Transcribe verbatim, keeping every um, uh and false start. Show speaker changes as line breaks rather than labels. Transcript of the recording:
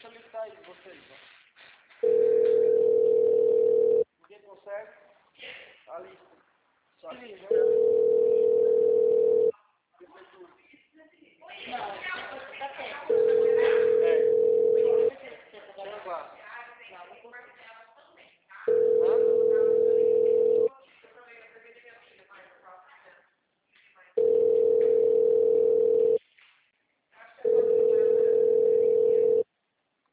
deixa eu listar aí vocês, ó. Ninguém consegue? A lista. Só ali, né?